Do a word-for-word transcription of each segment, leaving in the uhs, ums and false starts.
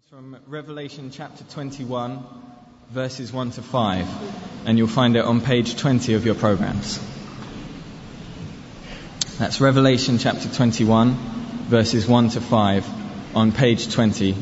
From Revelation chapter twenty-one, verses one to five, and you'll find it on page twenty of your programs. That's Revelation chapter twenty-one, verses one to five, on page twenty.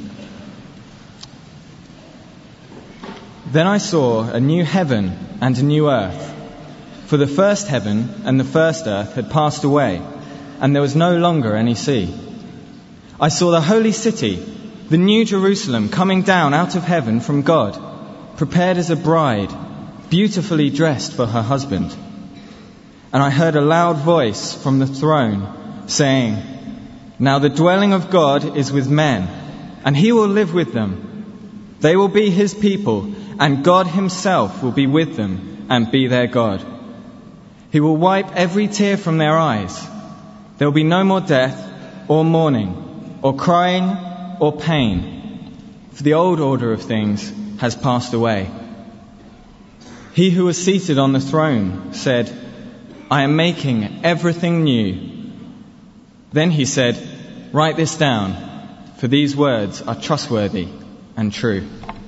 Then I saw a new heaven and a new earth, for the first heaven and the first earth had passed away, and there was no longer any sea. I saw the holy city, the New Jerusalem, coming down out of heaven from God, prepared as a bride, beautifully dressed for her husband. And I heard a loud voice from the throne saying, "Now the dwelling of God is with men, and he will live with them. They will be his people, and God himself will be with them and be their God. He will wipe every tear from their eyes. There will be no more death or mourning or crying or pain, for the old order of things has passed away." He who was seated on the throne said, "I am making everything new." Then he said, "Write this down, for these words are trustworthy and true."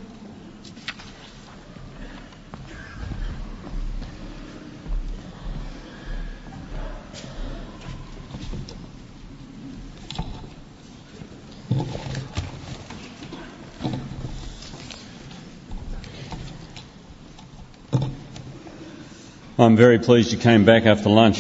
I'm very pleased you came back after lunch.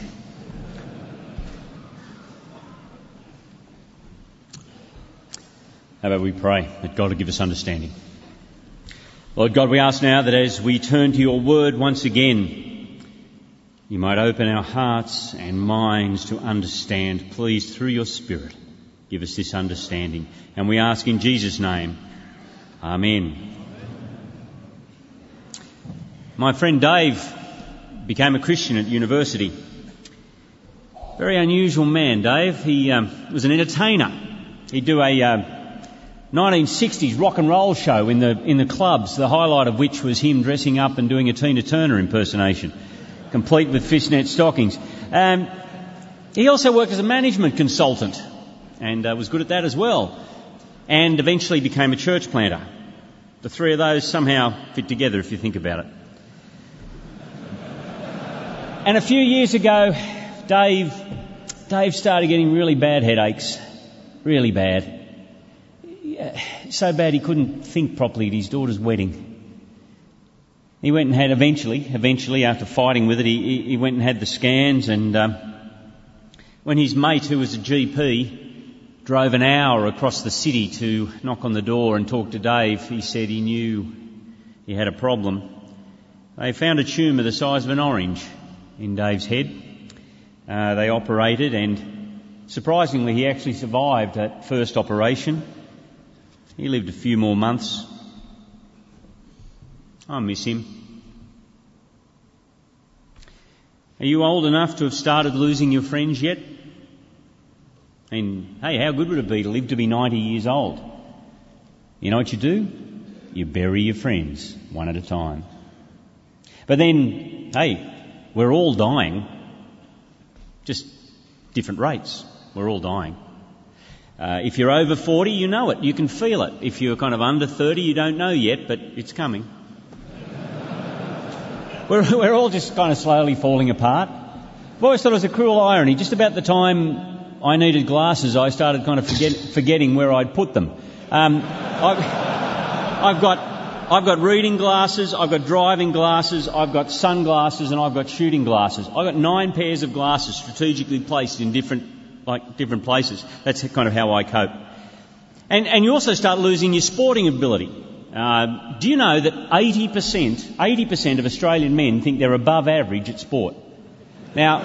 How about we pray that God will give us understanding. Lord God, we ask now that as we turn to your word once again, you might open our hearts and minds to understand. Please, through your Spirit, give us this understanding. And we ask in Jesus' name, Amen. My friend Dave became a Christian at university. Very unusual man, Dave. He um, was an entertainer. He'd do a uh, nineteen sixties rock and roll show in the in the clubs, the highlight of which was him dressing up and doing a Tina Turner impersonation, complete with fishnet stockings. Um, he also worked as a management consultant and uh, was good at that as well, and eventually became a church planter. The three of those somehow fit together if you think about it. And a few years ago, Dave, Dave started getting really bad headaches, really bad. So bad he couldn't think properly at his daughter's wedding. He went and had eventually, eventually after fighting with it, he, he went and had the scans, and um, when his mate, who was a G P, drove an hour across the city to knock on the door and talk to Dave, he said he knew he had a problem. They found a tumour the size of an orange in Dave's head. Uh, they operated, and surprisingly he actually survived that first operation. He lived a few more months. I miss him. Are you old enough to have started losing your friends yet? And hey, how good would it be to live to be ninety years old? You know what you do? You bury your friends one at a time. But then, hey, we're all dying, just different rates. We're all dying. Uh, if you're over forty, you know it. You can feel it. If you're kind of under thirty, you don't know yet, but it's coming. we're, we're all just kind of slowly falling apart. I've always thought it was a cruel irony. Just about the time I needed glasses, I started kind of forget, forgetting where I'd put them. Um, I've, I've got... I've got reading glasses, I've got driving glasses, I've got sunglasses, and I've got shooting glasses. I've got nine pairs of glasses strategically placed in different, like, different places. That's kind of how I cope. And, and you also start losing your sporting ability. Uh, do you know that eighty percent, eighty percent of Australian men think they're above average at sport? Now,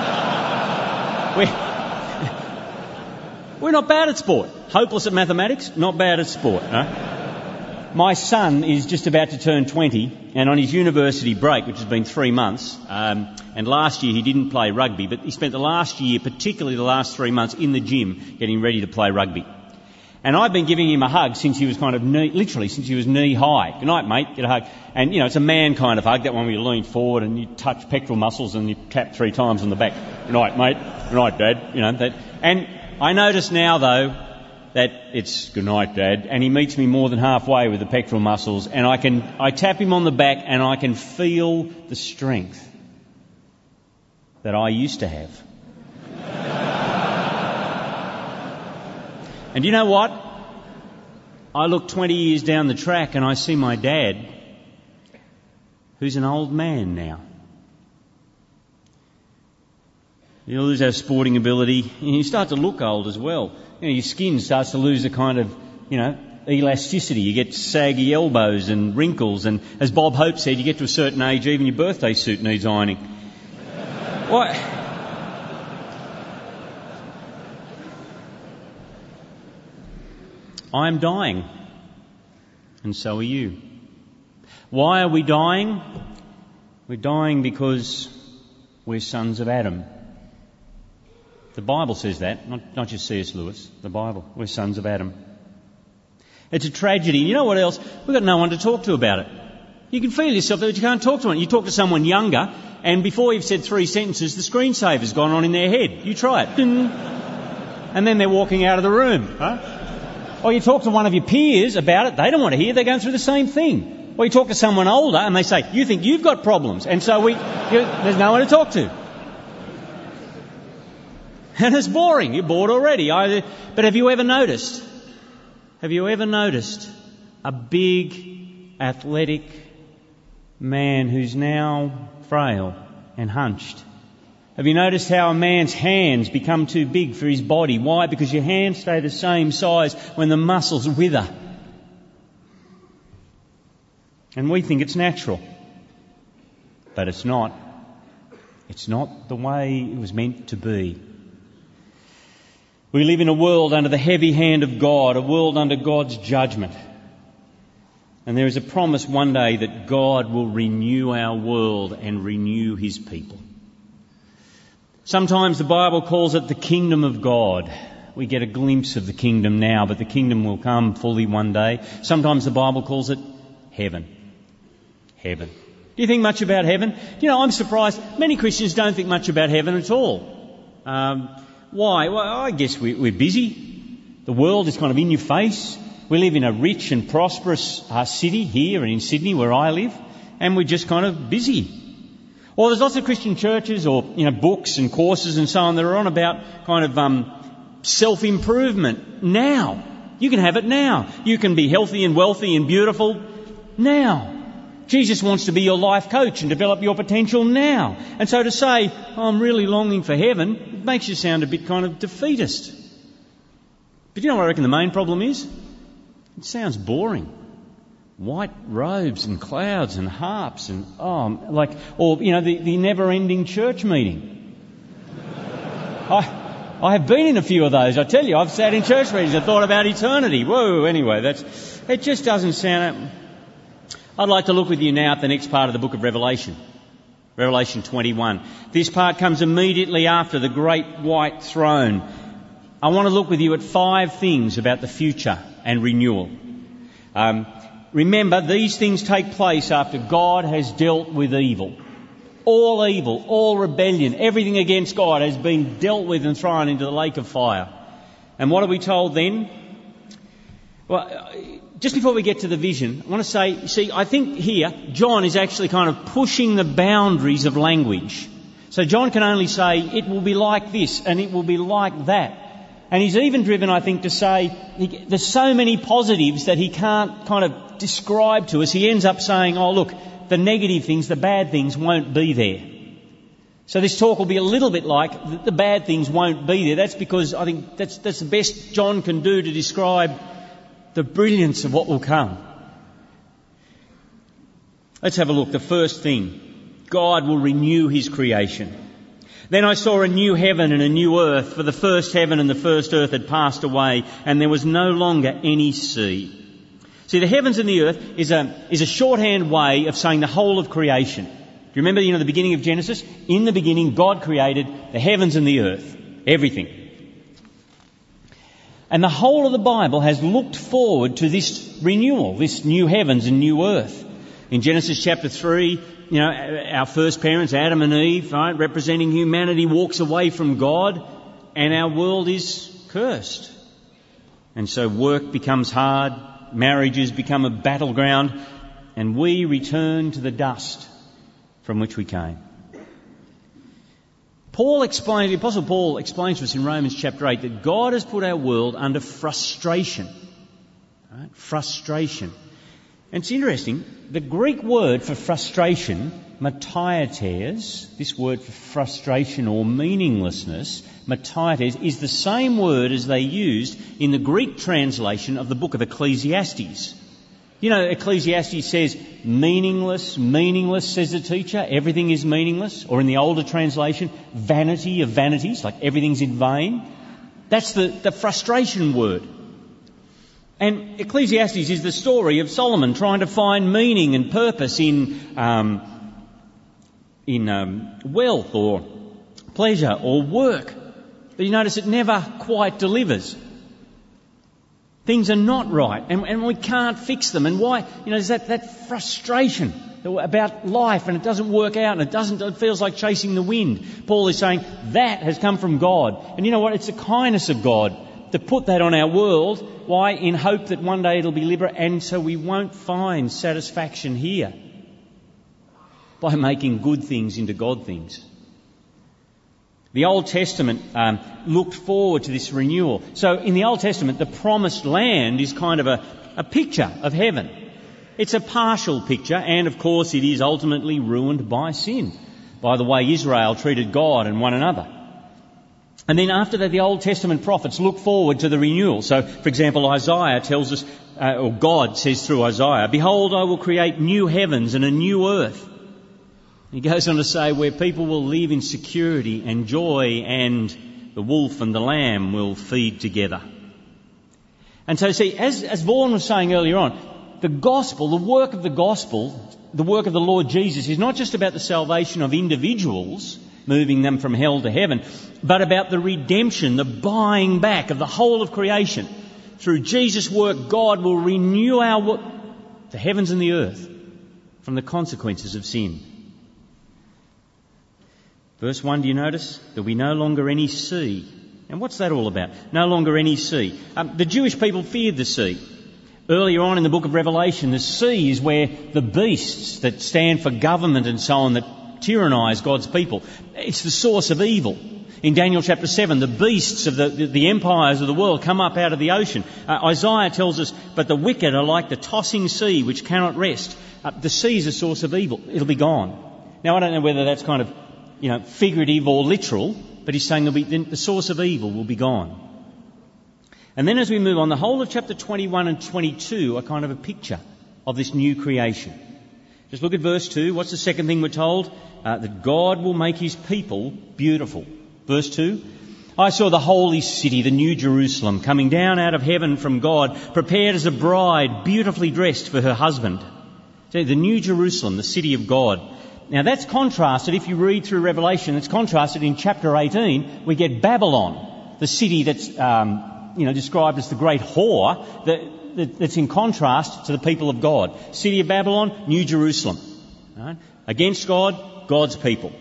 we're, we're not bad at sport. Hopeless at mathematics, not bad at sport. No? My son is just about to turn twenty, and on his university break, which has been three months, um, and last year he didn't play rugby, but he spent the last year, particularly the last three months, in the gym getting ready to play rugby. And I've been giving him a hug since he was kind of knee, literally since he was knee high. Good night, mate, get a hug. And, you know, it's a man kind of hug, that one where you lean forward and you touch pectoral muscles and you tap three times on the back. Good night, mate. Good night, Dad. You know, that. And I notice now, though, that it's good night, Dad, and he meets me more than halfway with the pectoral muscles, and I can I tap him on the back and I can feel the strength that I used to have. And you know what? I look twenty years down the track and I see my dad, who's an old man now. You lose our sporting ability, and you start to look old as well. You know, your skin starts to lose a kind of, you know, elasticity. You get saggy elbows and wrinkles, and as Bob Hope said, you get to a certain age, even your birthday suit needs ironing. What? I'm dying, and so are you. Why are we dying? We're dying because we're sons of Adam. The Bible says that, not, not just C S Lewis, the Bible. We're sons of Adam. It's a tragedy. You know what else? We've got no one to talk to about it. You can feel yourself that you can't talk to anyone. You talk to someone younger, and before you've said three sentences, the screensaver's gone on in their head. You try it. Ding. And then they're walking out of the room. Right? Or you talk to one of your peers about it, they don't want to hear, they're going through the same thing. Or you talk to someone older, and they say, you think you've got problems, and so we, you, there's no one to talk to. And it's boring. You're bored already. I, but have you ever noticed, have you ever noticed a big, athletic man who's now frail and hunched? Have you noticed how a man's hands become too big for his body? Why? Because your hands stay the same size when the muscles wither. And we think it's natural. But it's not. It's not the way it was meant to be. We live in a world under the heavy hand of God, a world under God's judgment. And there is a promise one day that God will renew our world and renew His people. Sometimes the Bible calls it the kingdom of God. We get a glimpse of the kingdom now, but the kingdom will come fully one day. Sometimes the Bible calls it heaven. Heaven. Do you think much about heaven? You know, I'm surprised. Many Christians don't think much about heaven at all. Um, why? Well, I guess we, we're busy. The world is kind of in your face. We live in a rich and prosperous uh, city here in Sydney where I live, and we're just kind of busy. Or there's lots of Christian churches or, you know, books and courses and so on that are on about kind of um, self-improvement now. You can have it now. You can be healthy and wealthy and beautiful now. Jesus wants to be your life coach and develop your potential now. And so to say, oh, I'm really longing for heaven, it makes you sound a bit kind of defeatist. But you know what I reckon the main problem is? It sounds boring. White robes and clouds and harps and, oh, like, or, you know, the, the never-ending church meeting. I, I have been in a few of those, I tell you. I've sat in church meetings and thought about eternity. Whoa, anyway, that's, it just doesn't sound... I'd like to look with you now at the next part of the book of Revelation. Revelation twenty-one. This part comes immediately after the great white throne. I want to look with you at five things about the future and renewal. Um, remember, these things take place after God has dealt with evil. All evil, all rebellion, everything against God has been dealt with and thrown into the lake of fire. And what are we told then? Well, just before we get to the vision, I want to say, see, I think here John is actually kind of pushing the boundaries of language. So John can only say, it will be like this and it will be like that. And he's even driven, I think, to say he, there's so many positives that he can't kind of describe to us. He ends up saying, oh, look, the negative things, the bad things won't be there. So this talk will be a little bit like the, the bad things won't be there. That's because I think that's, that's the best John can do to describe the brilliance of what will come. Let's have a look. The first thing, God will renew His creation. Then I saw a new heaven and a new earth, for the first heaven and the first earth had passed away, and there was no longer any sea. See, the heavens and the earth is a, is a shorthand way of saying the whole of creation. Do you remember, you know, the beginning of Genesis? In the beginning, God created the heavens and the earth. Everything. And the whole of the Bible has looked forward to this renewal, this new heavens and new earth. In Genesis chapter three, you know, our first parents, Adam and Eve, right, representing humanity, walks away from God and our world is cursed. And so work becomes hard, marriages become a battleground, and we return to the dust from which we came. Paul explains, the Apostle Paul explains to us in Romans chapter eight that God has put our world under frustration. Right? Frustration. And it's interesting, the Greek word for frustration, mataiates, this word for frustration or meaninglessness, mataiates, is the same word as they used in the Greek translation of the book of Ecclesiastes. You know, Ecclesiastes says, meaningless, meaningless, says the teacher, everything is meaningless. Or in the older translation, vanity of vanities, like everything's in vain. That's the, the frustration word. And Ecclesiastes is the story of Solomon trying to find meaning and purpose in, um, in um, wealth or pleasure or work. But you notice it never quite delivers. Things are not right, and, and we can't fix them. And why? You know, there's that, that frustration about life, and it doesn't work out, and it doesn't. It feels like chasing the wind. Paul is saying that has come from God, and you know what? It's the kindness of God to put that on our world. Why? In hope that one day it'll be liberated, and so we won't find satisfaction here by making good things into God things. The Old Testament um, looked forward to this renewal. So in the Old Testament, the promised land is kind of a, a picture of heaven. It's a partial picture, and of course it is ultimately ruined by sin, by the way Israel treated God and one another. And then after that, the Old Testament prophets look forward to the renewal. So, for example, Isaiah tells us, uh, or God says through Isaiah, "Behold, I will create new heavens and a new earth." He goes on to say where people will live in security and joy, and the wolf and the lamb will feed together. And so see, as, as Vaughan was saying earlier on, the gospel, the work of the gospel, the work of the Lord Jesus is not just about the salvation of individuals, moving them from hell to heaven, but about the redemption, the buying back of the whole of creation. Through Jesus' work, God will renew our work, the heavens and the earth, from the consequences of sin. Verse one, do you notice? There'll be no longer any sea. And what's that all about? No longer any sea. Um, the Jewish people feared the sea. Earlier on in the book of Revelation, the sea is where the beasts that stand for government and so on that tyrannise God's people, it's the source of evil. In Daniel chapter seven, the beasts of the, the, the empires of the world come up out of the ocean. Uh, Isaiah tells us, but the wicked are like the tossing sea which cannot rest. Uh, the sea is a source of evil. It'll be gone. Now, I don't know whether that's kind of you know, figurative or literal, but he's saying there'll be, the source of evil will be gone. And then as we move on, the whole of chapter twenty-one and twenty-two are kind of a picture of this new creation. Just look at verse two. What's the second thing we're told? Uh, that God will make his people beautiful. Verse two, I saw the holy city, the new Jerusalem, coming down out of heaven from God, prepared as a bride, beautifully dressed for her husband. See, the new Jerusalem, the city of God. Now that's contrasted, if you read through Revelation, it's contrasted in chapter eighteen. We get Babylon, the city that's um, you know described as the great whore, that, that, that's in contrast to the people of God. City of Babylon, New Jerusalem. Right? Against God, God's people.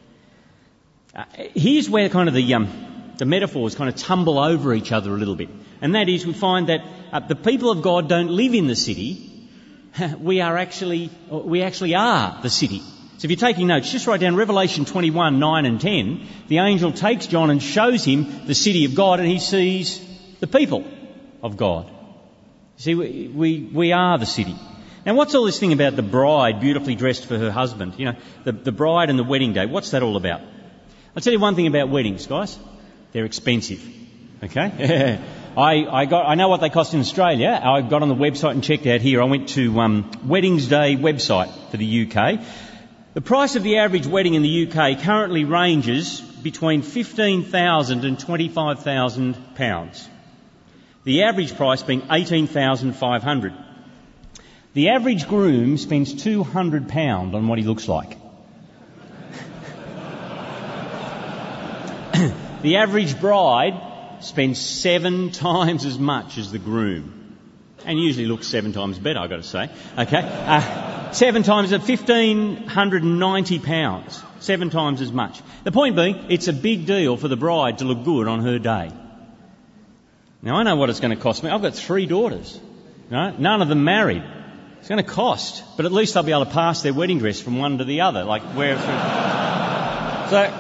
Uh, here's where kind of the um, the metaphors kind of tumble over each other a little bit. And that is, we find that uh, the people of God don't live in the city. we are actually, we actually are the city. So if you're taking notes, just write down Revelation twenty-one, nine and ten. The angel takes John and shows him the city of God, and he sees the people of God. You see, we, we, we are the city. Now what's all this thing about the bride beautifully dressed for her husband? You know, the, the bride and the wedding day. What's that all about? I'll tell you one thing about weddings, guys. They're expensive. Okay? I, I got, I know what they cost in Australia. I got on the website and checked out here. I went to um, Weddings Day website for the U K. The price of the average wedding in the U K currently ranges between fifteen thousand and twenty-five thousand pounds. The average price being eighteen thousand five hundred. The average groom spends two hundred pounds on what he looks like. The average bride spends seven times as much as the groom. And usually looks seven times better, I've got to say. Okay? Uh, seven times at fifteen ninety pounds. Seven times as much. The point being, it's a big deal for the bride to look good on her day. Now, I know what it's going to cost me. I've got three daughters. Right? None of them married. It's going to cost, but at least I'll be able to pass their wedding dress from one to the other, like where. So,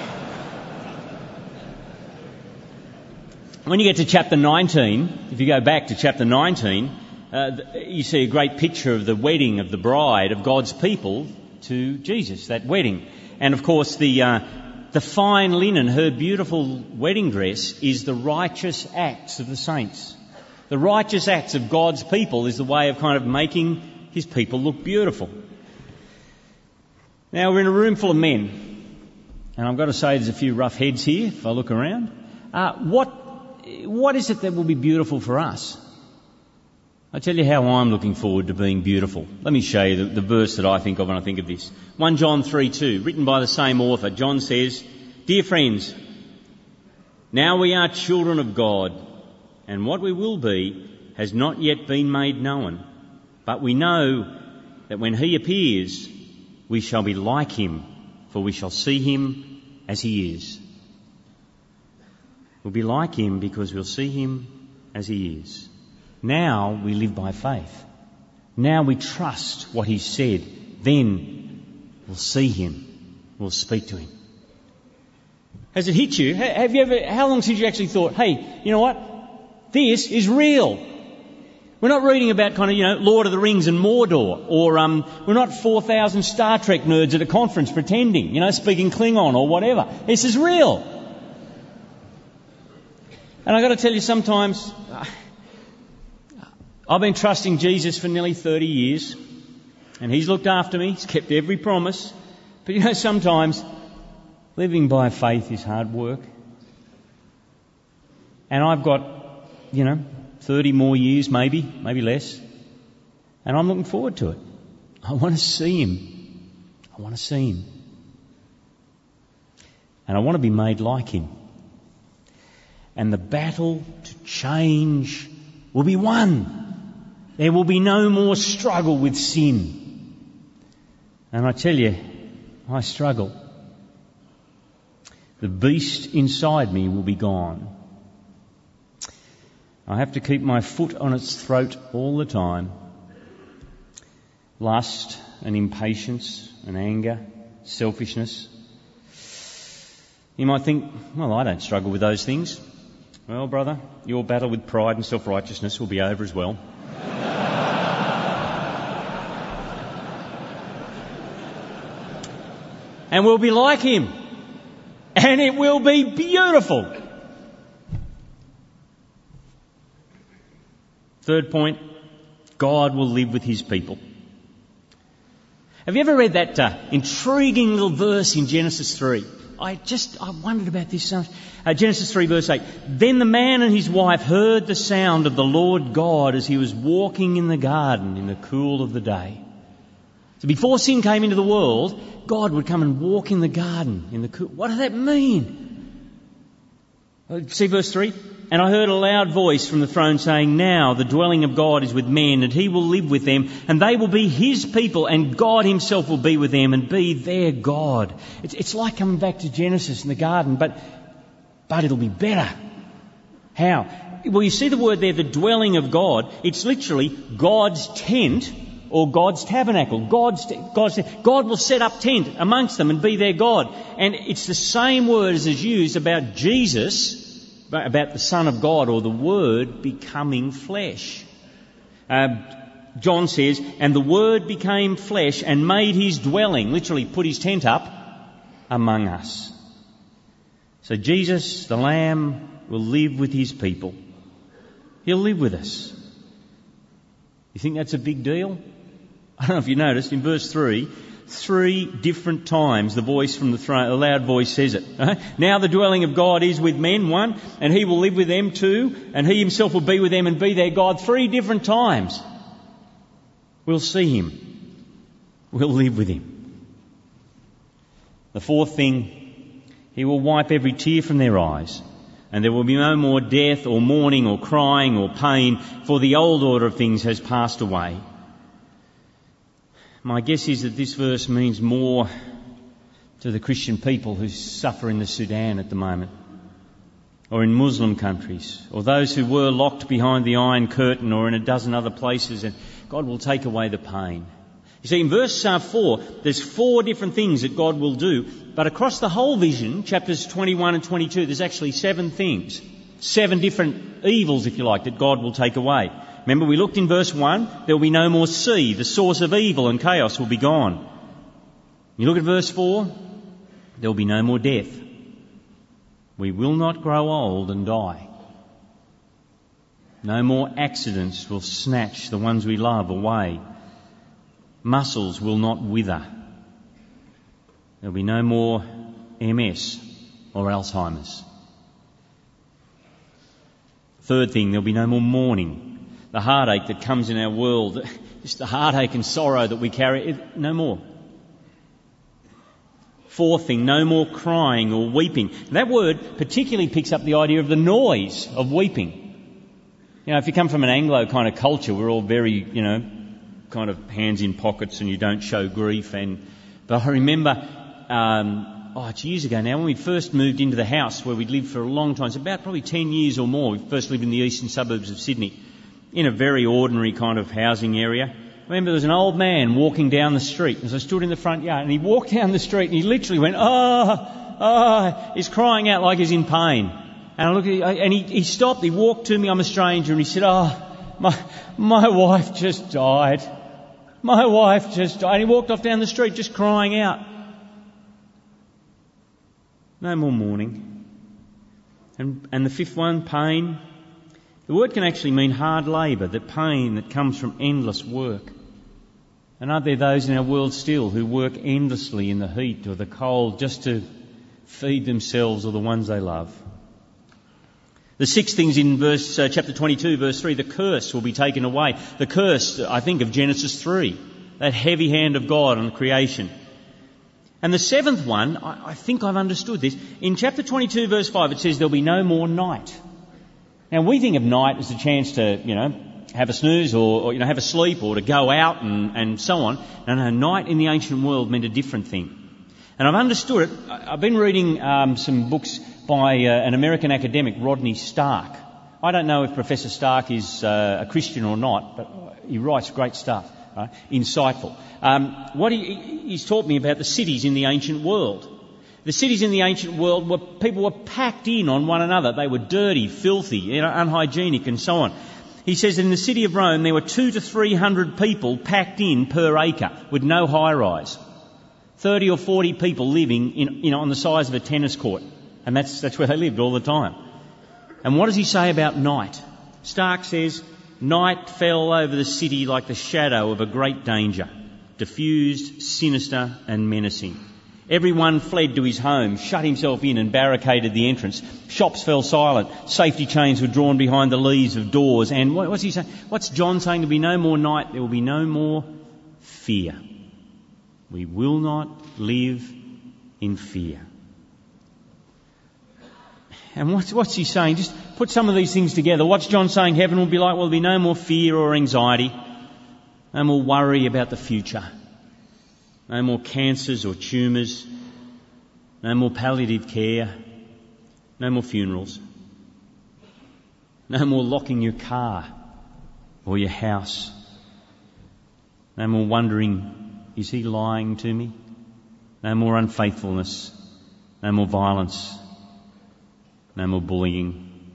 when you get to chapter nineteen, if you go back to chapter nineteen, uh, you see a great picture of the wedding of the bride of God's people to Jesus, that wedding. And of course, the uh, the fine linen, her beautiful wedding dress, is the righteous acts of the saints. The righteous acts of God's people is the way of kind of making his people look beautiful. Now, we're in a room full of men, and I've got to say there's a few rough heads here if I look around. Uh, what, what is it that will be beautiful for us? I'll tell you how I'm looking forward to being beautiful. Let me show you the, the verse that I think of when I think of this. First John three two, written by the same author. John says, "Dear friends, now we are children of God, and what we will be has not yet been made known. But we know that when he appears, we shall be like him, for we shall see him as he is." We'll be like him because we'll see him as he is. Now we live by faith. Now we trust what he said. Then we'll see him. We'll speak to him. Has it hit you? Have you ever, how long since you actually thought, hey, you know what? This is real. We're not reading about kind of, you know, Lord of the Rings and Mordor, or um, we're not four thousand Star Trek nerds at a conference pretending, you know, speaking Klingon or whatever. This is real. And I've got to tell you, sometimes I've been trusting Jesus for nearly thirty years, and he's looked after me. He's kept every promise. But you know, sometimes living by faith is hard work. And I've got, you know, thirty more years, maybe, maybe less. And I'm looking forward to it. I want to see him. I want to see him. And I want to be made like him. And the battle to change will be won. There will be no more struggle with sin. And I tell you, I struggle. The beast inside me will be gone. I have to keep my foot on its throat all the time. Lust and impatience and anger, selfishness. You might think, well, I don't struggle with those things. Well, brother, your battle with pride and self-righteousness will be over as well. And we'll be like him. And it will be beautiful. Third point, God will live with his people. Have you ever read that uh, intriguing little verse in Genesis three? I just, I wondered about this so much. Uh, Genesis three verse eight. Then the man and his wife heard the sound of the Lord God as he was walking in the garden in the cool of the day. So before sin came into the world, God would come and walk in the garden in the cool. What does that mean? See verse three? And I heard a loud voice from the throne saying, "Now the dwelling of God is with men, and he will live with them, and they will be his people, and God himself will be with them and be their God." It's, it's like coming back to Genesis in the garden, but, but it'll be better. How? Well, you see the word there, the dwelling of God. It's literally God's tent or God's tabernacle. God's, God's, God will set up tent amongst them and be their God. And it's the same word as is used about Jesus, about the Son of God, or the Word becoming flesh. Uh, John says, "And the Word became flesh and made his dwelling," literally put his tent up, "among us." So Jesus, the Lamb, will live with his people. He'll live with us. You think that's a big deal? I don't know if you noticed, in verse three, three different times the voice from the throne, a loud voice says it. Right? Now the dwelling of God is with men, one, and he will live with them, two, and he himself will be with them and be their God. Three different times. We'll see him. We'll live with him. The fourth thing, he will wipe every tear from their eyes, and there will be no more death or mourning or crying or pain, for the old order of things has passed away. My guess is that this verse means more to the Christian people who suffer in the Sudan at the moment, or in Muslim countries, or those who were locked behind the Iron Curtain or in a dozen other places, and God will take away the pain. You see, in verse uh, four, there's four different things that God will do, but across the whole vision, chapters twenty-one and twenty-two, there's actually seven things, seven different evils, if you like, that God will take away. Remember, we looked in verse one, there will be no more sea, the source of evil and chaos will be gone. You look at verse four, there will be no more death. We will not grow old and die. No more accidents will snatch the ones we love away. Muscles will not wither. There will be no more M S or Alzheimer's. Third thing, there will be no more mourning. The heartache that comes in our world, just the heartache and sorrow that we carry, it, no more. Fourth thing, no more crying or weeping. That word particularly picks up the idea of the noise of weeping. You know, if you come from an Anglo kind of culture, we're all very, you know, kind of hands in pockets and you don't show grief. And but I remember, um, oh, it's years ago now, when we first moved into the house where we'd lived for a long time, it's about probably ten years or more. We first lived in the eastern suburbs of Sydney, in a very ordinary kind of housing area. I remember there was an old man walking down the street as I stood in the front yard, and he walked down the street and he literally went, ah, ah, he's crying out like he's in pain. And I looked at him, and he, he stopped, he walked to me, I'm a stranger, and he said, oh, my, my wife just died. My wife just died. And he walked off down the street just crying out. No more mourning. And, and the fifth one, pain. The word can actually mean hard labour, the pain that comes from endless work. And aren't there those in our world still who work endlessly in the heat or the cold just to feed themselves or the ones they love? The sixth thing's in verse uh, chapter twenty-two, verse three, the curse will be taken away. The curse, I think, of Genesis three, that heavy hand of God on creation. And the seventh one, I, I think I've understood this. In chapter twenty-two, verse five, it says there'll be no more night. Now, we think of night as a chance to, you know, have a snooze or, or you know, have a sleep or to go out and, and so on. No, no, night in the ancient world meant a different thing. And I've understood it. I've been reading um, some books by uh, an American academic, Rodney Stark. I don't know if Professor Stark is uh, a Christian or not, but he writes great stuff, right? Insightful. Um, what he, he's taught me about the cities in the ancient world. The cities in the ancient world were, people were packed in on one another. They were dirty, filthy, you know, unhygienic and so on. He says in the city of Rome there were two to three hundred people packed in per acre with no high rise. Thirty or forty people living in, you know, on the size of a tennis court. And that's, that's where they lived all the time. And what does he say about night? Stark says, night fell over the city like the shadow of a great danger, diffused, sinister and menacing. Everyone fled to his home, shut himself in and barricaded the entrance. Shops fell silent. Safety chains were drawn behind the leaves of doors. And what, what's he saying? What's John saying? There'll be no more night. There will be no more fear. We will not live in fear. And what's, what's he saying? Just put some of these things together. What's John saying heaven will be like? Well, there'll be no more fear or anxiety. No more worry about the future. No more cancers or tumours. No more palliative care. No more funerals. No more locking your car or your house. No more wondering, is he lying to me? No more unfaithfulness. No more violence. No more bullying.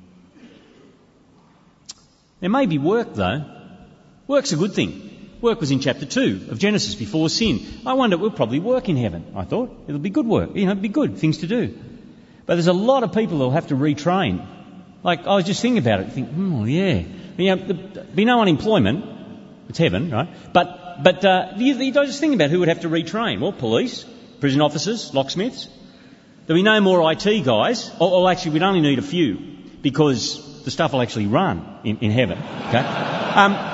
There may be work though. Work's a good thing. Work was in chapter two of Genesis before sin. I wonder, we'll probably work in heaven, I thought. It'll be good work. You know, it'll be good things to do. But there's a lot of people who'll have to retrain. Like, I was just thinking about it. Think, oh, yeah. You know, there'll be no unemployment. It's heaven, right? But, but, uh, you, you just think about who would have to retrain. Well, police, prison officers, locksmiths. There'll be no more I T guys. Or, or actually, we'd only need a few because the stuff will actually run in, in heaven. Okay? Um,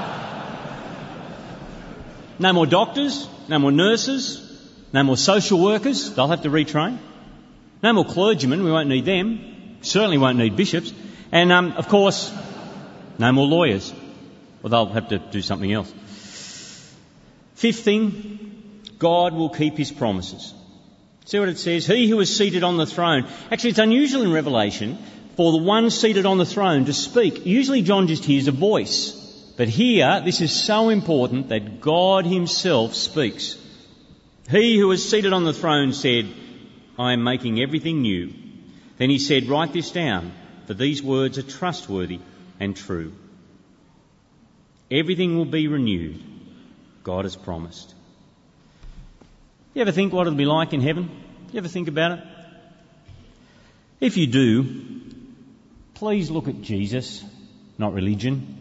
No more doctors, no more nurses, no more social workers. They'll have to retrain. No more clergymen. We won't need them. Certainly won't need bishops. And, um, of course, no more lawyers. Well, they'll have to do something else. Fifth thing, God will keep his promises. See what it says? He who is seated on the throne. Actually, it's unusual in Revelation for the one seated on the throne to speak. Usually John just hears a voice. But here, this is so important that God himself speaks. He who was seated on the throne said, I am making everything new. Then he said, write this down, for these words are trustworthy and true. Everything will be renewed, God has promised. You ever think what it'll be like in heaven? You ever think about it? If you do, please look at Jesus, not religion.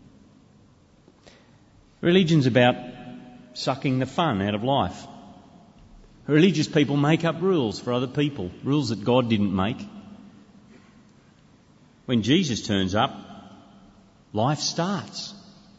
Religion's about sucking the fun out of life. Religious people make up rules for other people, rules that God didn't make. When Jesus turns up, life starts.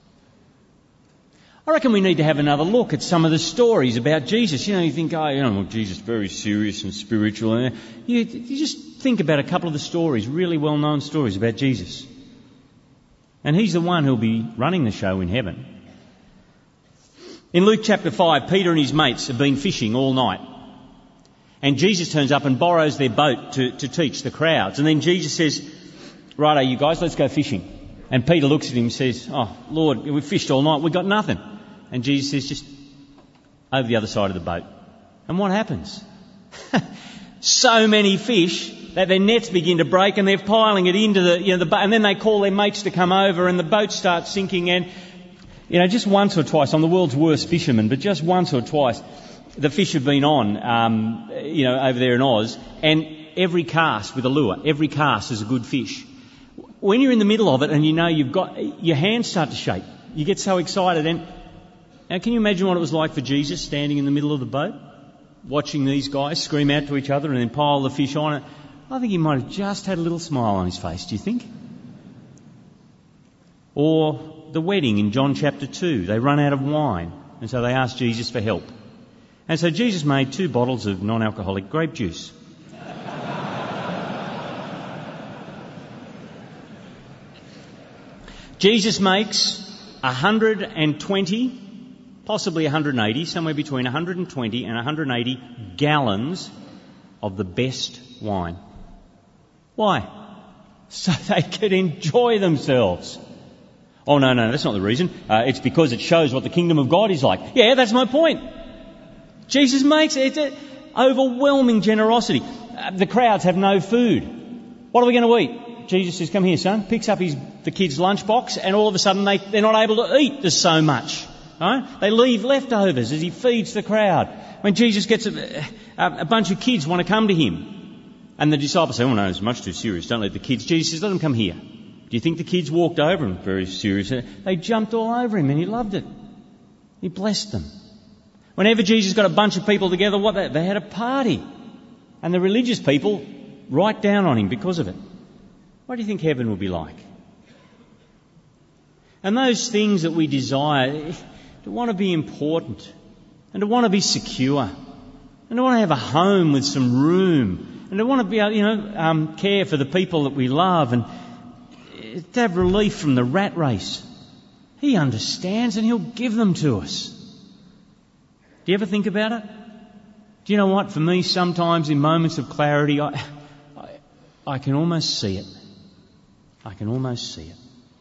I reckon we need to have another look at some of the stories about Jesus. You know, you think, oh, you know, well, Jesus is very serious and spiritual. You, you just think about a couple of the stories, really well-known stories about Jesus. And he's the one who'll be running the show in heaven. In Luke chapter five, Peter and his mates have been fishing all night. And Jesus turns up and borrows their boat to, to teach the crowds. And then Jesus says, righto, you guys, let's go fishing. And Peter looks at him and says, oh, Lord, we've fished all night, we've got nothing. And Jesus says, just over the other side of the boat. And what happens? So many fish that their nets begin to break and they're piling it into the, you know, the boat. And then they call their mates to come over and the boat starts sinking. And, you know, just once or twice, I'm the world's worst fisherman, but just once or twice, the fish have been on, um, you know, over there in Oz. And every cast with a lure, every cast is a good fish. When you're in the middle of it and you know you've got, your hands start to shake. You get so excited. And now can you imagine what it was like for Jesus standing in the middle of the boat, watching these guys scream out to each other and then pile the fish on it? I think he might have just had a little smile on his face, do you think? Or the wedding in John chapter two. They run out of wine and so they ask Jesus for help. And so Jesus made two bottles of non-alcoholic grape juice. Jesus makes one hundred twenty, possibly one hundred eighty, somewhere between one hundred twenty and one hundred eighty gallons of the best wine. Why? So they could enjoy themselves. Oh, no, no, that's not the reason. Uh, it's because it shows what the kingdom of God is like. Yeah, that's my point. Jesus makes it. It's overwhelming generosity. Uh, the crowds have no food. What are we going to eat? Jesus says, come here, son. Picks up his the kid's lunchbox and all of a sudden they, they're not able to eat. There's so much. Right? They leave leftovers as he feeds the crowd. When Jesus gets a, a, a bunch of kids want to come to him and the disciples say, oh no, it's much too serious. Don't let the kids. Jesus says, let them come here. Do you think the kids walked over him? Very serious. They jumped all over him and he loved it. He blessed them. Whenever Jesus got a bunch of people together, what they, they had a party. And the religious people right down on him because of it. What do you think heaven will be like? And those things that we desire, to want to be important and to want to be secure and to want to have a home with some room and to want to be able, you know, um, care for the people that we love and to have relief from the rat race. He understands and he'll give them to us. Do you ever think about it? Do you know what? For me, sometimes in moments of clarity, I, I, I can almost see it. I can almost see it.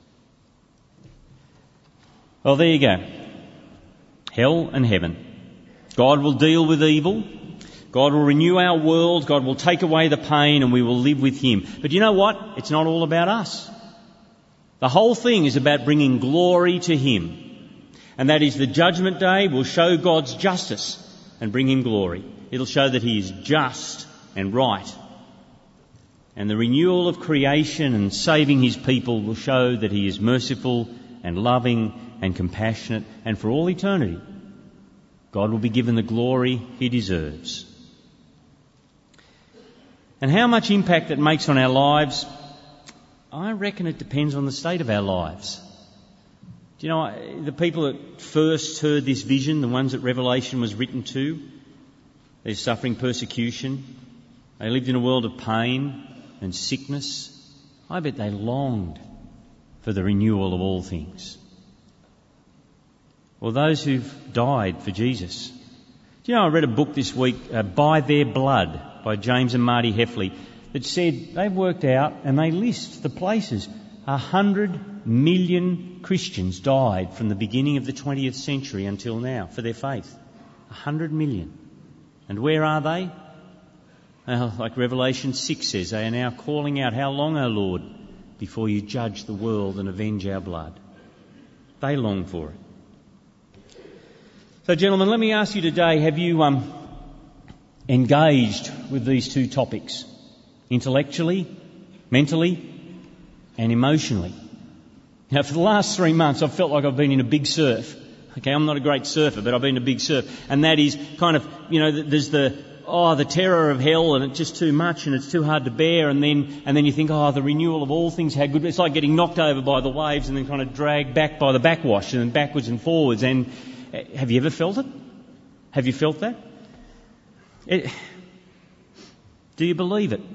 Well, there you go. Hell and heaven. God will deal with evil. God will renew our world. God will take away the pain and we will live with him. But you know what? It's not all about us. The whole thing is about bringing glory to him. And that is the judgment day will show God's justice and bring him glory. It'll show that he is just and right. And the renewal of creation and saving his people will show that he is merciful and loving and compassionate. And for all eternity, God will be given the glory he deserves. And how much impact it makes on our lives, I reckon it depends on the state of our lives. Do you know, the people that first heard this vision, the ones that Revelation was written to, they're suffering persecution. They lived in a world of pain and sickness. I bet they longed for the renewal of all things. Or those who've died for Jesus. Do you know, I read a book this week, uh, By Their Blood, by James and Marty Heffley. that said they've worked out and they list the places. A hundred million Christians died from the beginning of the twentieth century until now for their faith. A hundred million. And where are they? Well, like Revelation six says, they are now calling out, "How long, O Lord, before you judge the world and avenge our blood?" They long for it. So, gentlemen, let me ask you today, have you um, engaged with these two topics? Intellectually, mentally, and emotionally. Now, for the last three months, I've felt like I've been in a big surf. Okay, I'm not a great surfer, but I've been in a big surf. And that is kind of, you know, there's the, oh, the terror of hell, and it's just too much and it's too hard to bear. And then, and then you think, oh, the renewal of all things, how good. It's like getting knocked over by the waves and then kind of dragged back by the backwash and then backwards and forwards. And uh, have you ever felt it? Have you felt that? It, do you believe it?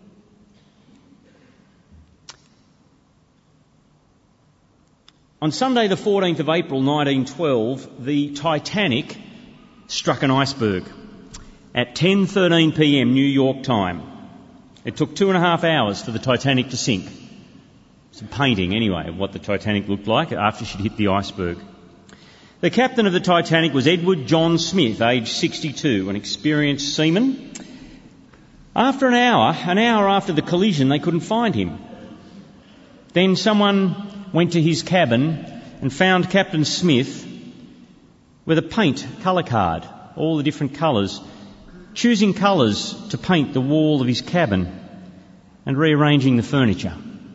On Sunday the fourteenth of April nineteen twelve, the Titanic struck an iceberg at ten thirteen p.m. New York time. It took two and a half hours for the Titanic to sink. It's a painting anyway of what the Titanic looked like after she'd hit the iceberg. The captain of the Titanic was Edward John Smith, aged sixty-two, an experienced seaman. After an hour, an hour after the collision, they couldn't find him. Then someone went to his cabin and found Captain Smith with a paint colour card, all the different colours, choosing colours to paint the wall of his cabin and rearranging the furniture.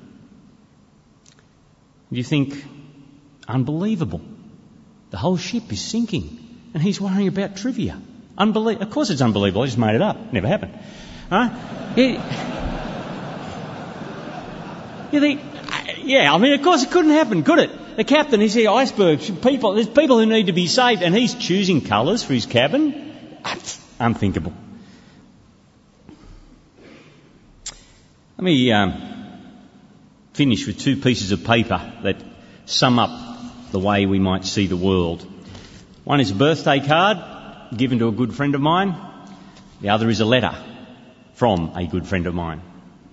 You think, unbelievable. The whole ship is sinking and he's worrying about trivia. Unbelie- of course it's unbelievable, I just made it up. Never happened. Huh? You, you think, yeah, I mean, of course it couldn't happen, could it? The captain is here, iceberg, people, there's people who need to be saved, and he's choosing colours for his cabin? Unthinkable. Let me um, finish with two pieces of paper that sum up the way we might see the world. One is a birthday card given to a good friend of mine. The other is a letter from a good friend of mine.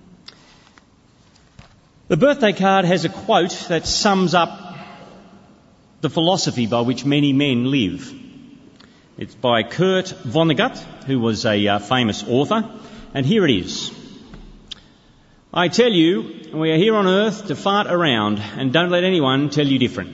The birthday card has a quote that sums up the philosophy by which many men live. It's by Kurt Vonnegut, who was a uh, famous author, and here it is. "I tell you, we are here on earth to fart around, and don't let anyone tell you different."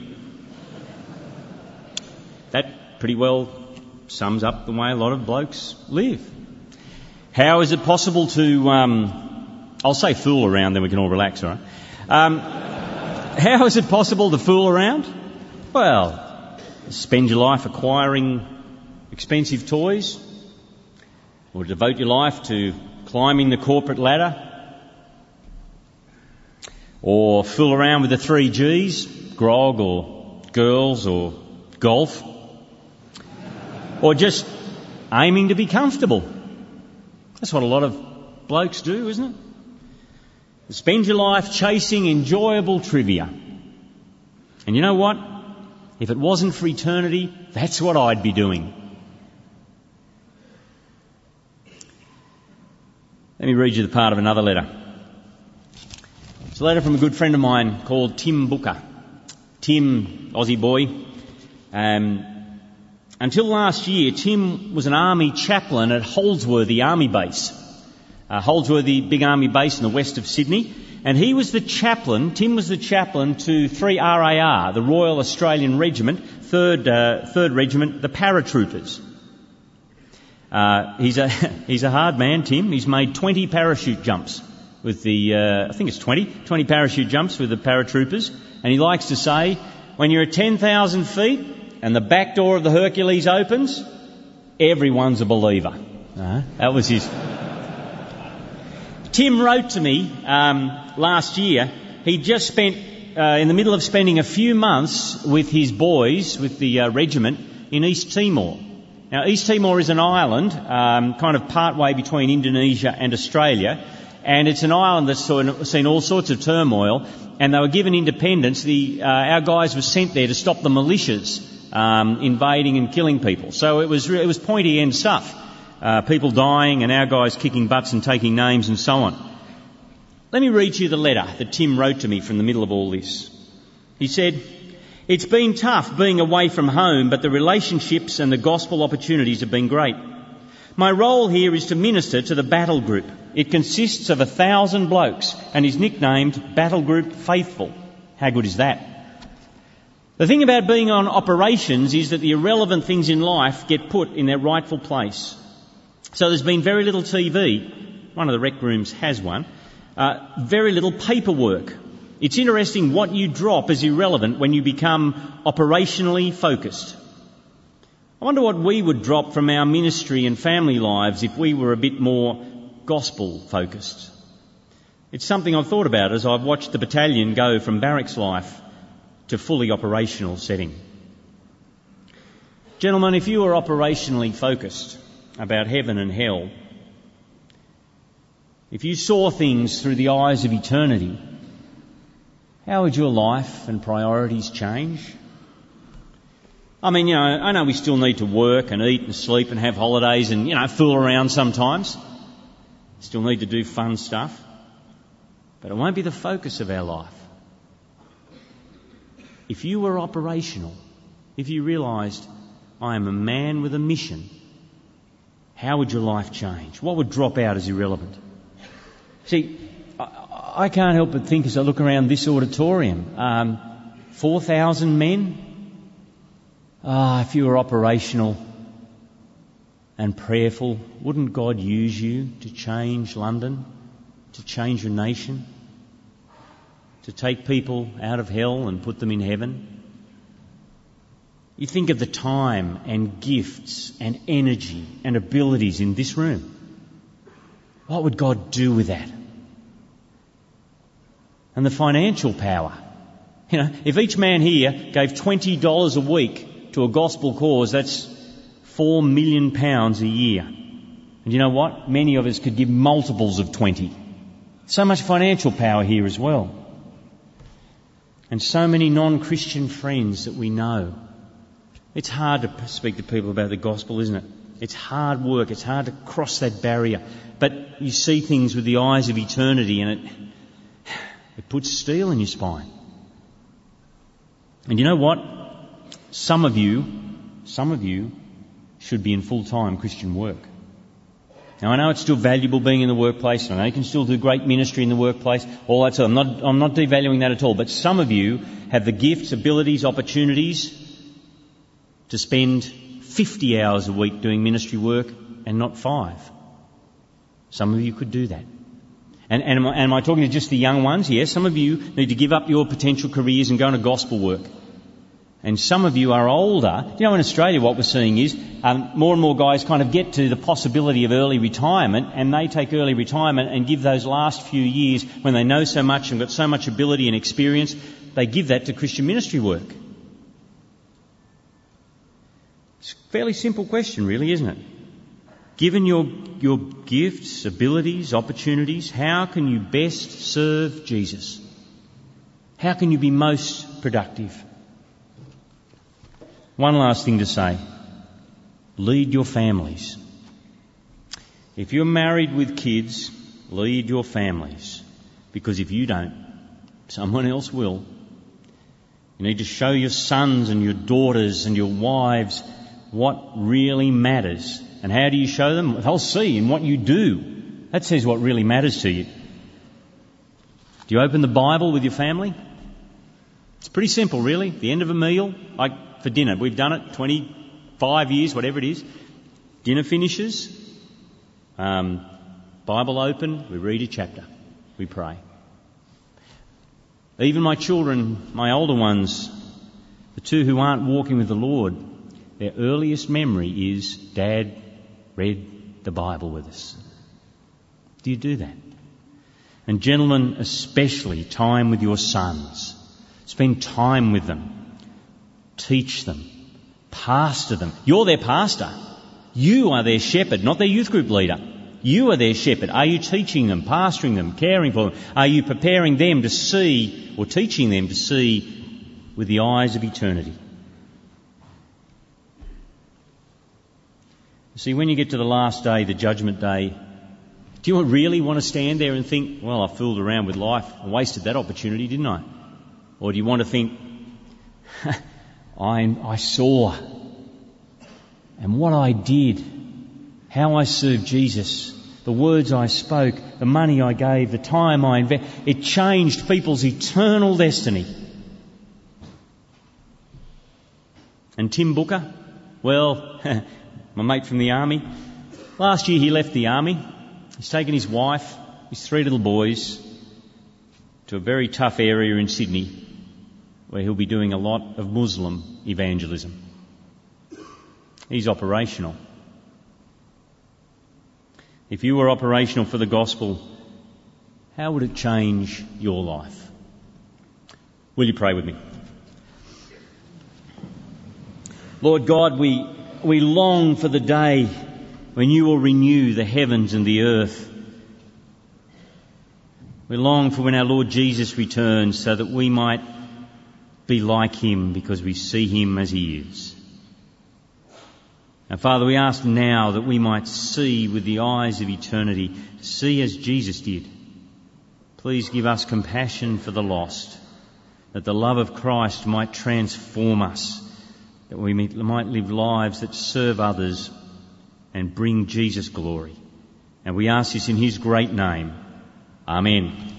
That pretty well sums up the way a lot of blokes live. How is it possible to, um, I'll say fool around, then we can all relax, all right? Um, how is it possible to fool around? Well, spend your life acquiring expensive toys, or devote your life to climbing the corporate ladder, or fool around with the three G's, grog or girls or golf, or just aiming to be comfortable. That's what a lot of blokes do, isn't it? Spend your life chasing enjoyable trivia. And you know what? If it wasn't for eternity, that's what I'd be doing. Let me read you the part of another letter. It's a letter from a good friend of mine called Tim Booker. Tim, Aussie boy. Um, until last year, Tim was an army chaplain at Holsworthy Army Base. Uh, Holsworthy, big army base in the west of Sydney. And he was the chaplain, Tim was the chaplain to three R A R, the Royal Australian Regiment, third, uh, third Regiment, the Paratroopers. Uh, he's a, he's a hard man, Tim. He's made twenty parachute jumps with the, uh, I think it's twenty, twenty parachute jumps with the Paratroopers. And he likes to say, when you're at ten thousand feet and the back door of the Hercules opens, everyone's a believer. Uh, that was his... Tim wrote to me um, last year. He'd just spent, uh, in the middle of spending a few months with his boys, with the uh, regiment, in East Timor. Now, East Timor is an island, um, kind of partway between Indonesia and Australia, and it's an island that's seen all sorts of turmoil, and they were given independence. The, uh, our guys were sent there to stop the militias um, invading and killing people. So it was, it was pointy end stuff. Uh, people dying and our guys kicking butts and taking names and so on. Let me read you the letter that Tim wrote to me from the middle of all this. He said, "It's been tough being away from home, but the relationships and the gospel opportunities have been great. My role here is to minister to the battle group. It consists of a thousand blokes and is nicknamed Battle Group Faithful." How good is that? The thing about being on operations is that the irrelevant things in life get put in their rightful place. So there's been very little T V. One of the rec rooms has one. Uh, very little paperwork. It's interesting what you drop is irrelevant when you become operationally focused. I wonder what we would drop from our ministry and family lives if we were a bit more gospel focused. It's something I've thought about as I've watched the battalion go from barracks life to fully operational setting. Gentlemen, if you were operationally focused about heaven and hell, if you saw things through the eyes of eternity, how would your life and priorities change? I mean, you know, I know we still need to work and eat and sleep and have holidays and, you know, fool around sometimes. Still need to do fun stuff. But it won't be the focus of our life. If you were operational, if you realised, I am a man with a mission, how would your life change? What would drop out as irrelevant? See, I, I can't help but think as I look around this auditorium, um, four thousand men. Ah, if you were operational and prayerful, wouldn't God use you to change London, to change your nation, to take people out of hell and put them in heaven? You think of the time and gifts and energy and abilities in this room. What would God do with that? And the financial power. You know, if each man here gave twenty dollars a week to a gospel cause, that's four million pounds a year. And you know what? Many of us could give multiples of twenty. So much financial power here as well. And so many non-Christian friends that we know. It's hard to speak to people about the gospel, isn't it? It's hard work. It's hard to cross that barrier. But you see things with the eyes of eternity and it, it puts steel in your spine. And you know what? Some of you, some of you should be in full-time Christian work. Now, I know it's still valuable being in the workplace. I know you can still do great ministry in the workplace. All that stuff. I'm not, I'm not devaluing that at all. But some of you have the gifts, abilities, opportunities to spend fifty hours a week doing ministry work and not five. Some of you could do that. And, and, am I, am I talking to just the young ones? Yes, some of you need to give up your potential careers and go into gospel work. And some of you are older. You know, in Australia what we're seeing is um, more and more guys kind of get to the possibility of early retirement, and they take early retirement and give those last few years when they know so much and got so much ability and experience, they give that to Christian ministry work. It's a fairly simple question really, isn't it? Given your, your gifts, abilities, opportunities, how can you best serve Jesus? How can you be most productive? One last thing to say. Lead your families. If you're married with kids, lead your families. Because if you don't, someone else will. You need to show your sons and your daughters and your wives what really matters. And how do you show them? They'll see in what you do. That says what really matters to you. Do you open the Bible with your family? It's pretty simple, really. At the end of a meal, like for dinner, we've done it twenty-five years, whatever it is. Dinner finishes, um, Bible open, we read a chapter, we pray. Even my children, my older ones, the two who aren't walking with the Lord, their earliest memory is, Dad read the Bible with us. Do you do that? And gentlemen, especially time with your sons. Spend time with them. Teach them. Pastor them. You're their pastor. You are their shepherd, not their youth group leader. You are their shepherd. Are you teaching them, pastoring them, caring for them? Are you preparing them to see, or teaching them to see with the eyes of eternity? See, when you get to the last day, the judgment day, Do you really want to stand there and think, well, I fooled around with life, I wasted that opportunity, didn't I? Or do you want to think, I, I saw, and what I did, how I served Jesus, the words I spoke, the money I gave, the time I invested, it changed people's eternal destiny. And Tim Booker, well, my mate from the army, last year he left the army. He's taken his wife, his three little boys, to a very tough area in Sydney where he'll be doing a lot of Muslim evangelism. He's operational. If you were operational for the gospel, how would it change your life? Will you pray with me? Lord God, we, we long for the day when you will renew the heavens and the earth. We long for when our Lord Jesus returns so that we might be like him because we see him as he is. Now, Father, we ask now that we might see with the eyes of eternity, see as Jesus did. Please give us compassion for the lost, that the love of Christ might transform us, that we might live lives that serve others and bring Jesus glory. And we ask this in his great name. Amen.